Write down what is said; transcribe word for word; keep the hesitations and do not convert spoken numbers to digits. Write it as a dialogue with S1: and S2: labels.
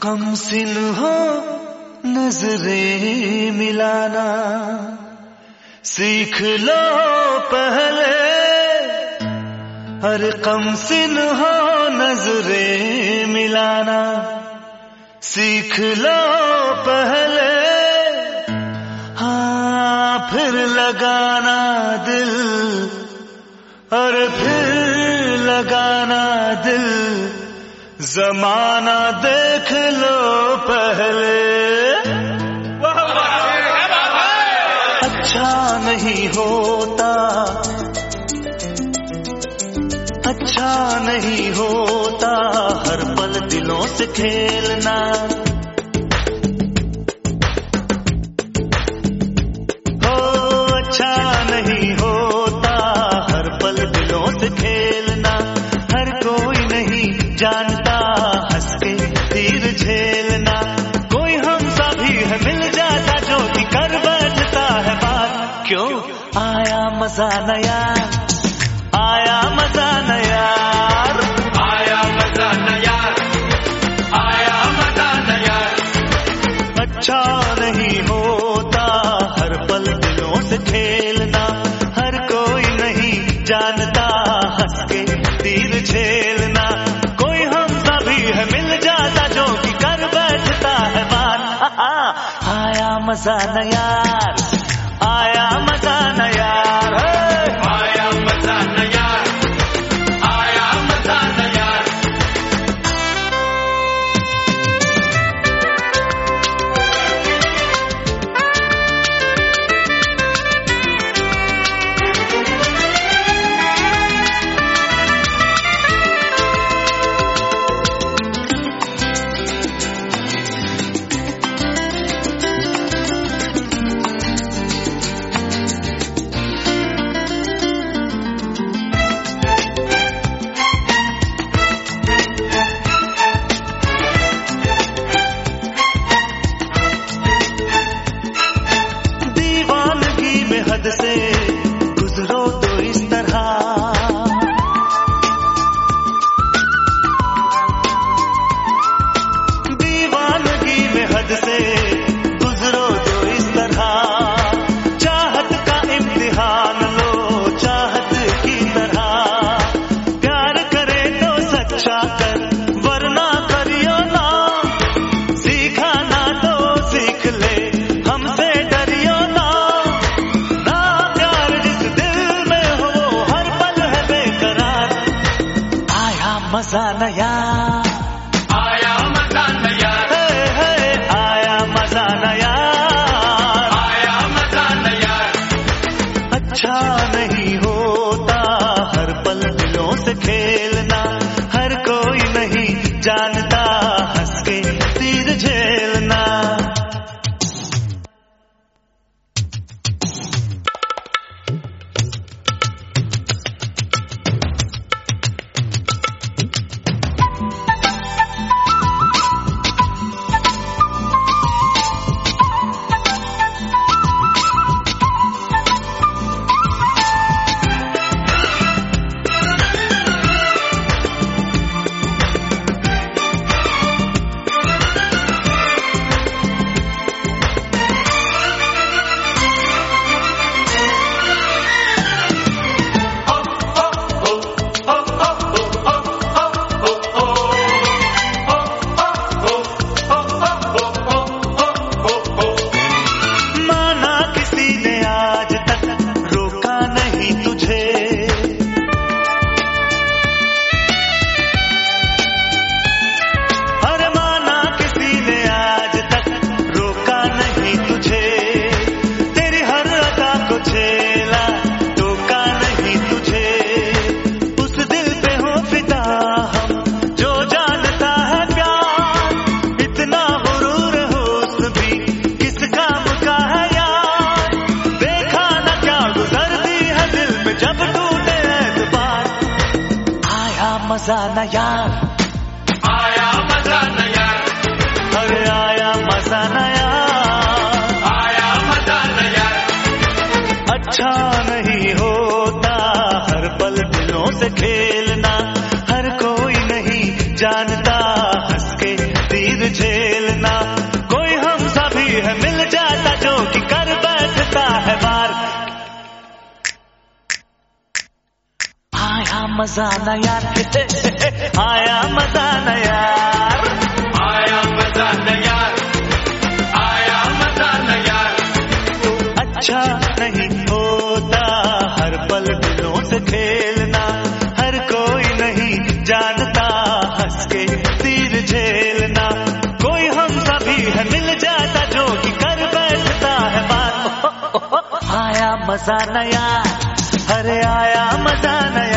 S1: कमसिन हो नजरें मिलाना, सीख लो पहले। हर कमसिन हो नजरें मिलाना, सीख लो पहले। हाँ फिर लगाना दिल, और फिर लगाना दिल, जमाना देख लो पहले। अच्छा नहीं होता, अच्छा नहीं होता हर पल दिलों से खेलना। हो अच्छा नहीं होता हर पल दिलों से खेलना। हर कोई नहीं जानता हंस के तीर झेलना। कोई हम सा भी है मिल जाता जो कि कर बैठता है बात। क्यों आया मजा नया, आया मजा नया,
S2: आया मजा नया, आया मजा नया।
S1: अच्छा नहीं होता हर पल दिलों से खेलना। हर कोई नहीं जानता हंस के तीर झेलना। कोई हम सा भी है मिल जाता जो कि कर बैठता है बात। आया मजा नया, आया मजा नया,
S2: आया मजा नया, आया मजा नया।
S1: हद से गुजरो तो इस तरह, दीवानगी में हद से गुजरो तो इस तरह। चाहत का इम्तिहान लो चाहत की तरह। प्यार करे तो सच्चा कर वरना करियो ना। सीखा ना तो सीख ले हमसे डरियो ना। मजा नया,
S2: आया मजा नया,
S1: है, है, आया मजा नया,
S2: आया मजा नया।
S1: अच्छा नहीं होता हर पल दिलों से खेलना। हर कोई नहीं जानता हंस के तीर झेलना। मजा नया,
S2: आया मजा नया,
S1: अरे आया मजा नया,
S2: आया मजा नया।
S1: अच्छा नहीं होता हर पल दिलों से खेलना। हर कोई नहीं जानता हंस के तीर झेलना। कोई हम सभी है मिल जाता जो कि कर बैठता है बार। आया मजा न यार, आया मजा न यार,
S2: आया मजा न यार, आया मजा न यार।
S1: अच्छा नहीं होता हर पल दिलों से खेलना। हर कोई नहीं जानता हंस के तीर झेलना। कोई हम सभी है मिल जाता जो कि कर बैठता है बात। आया मजा न यार, अरे आया मजा न यार।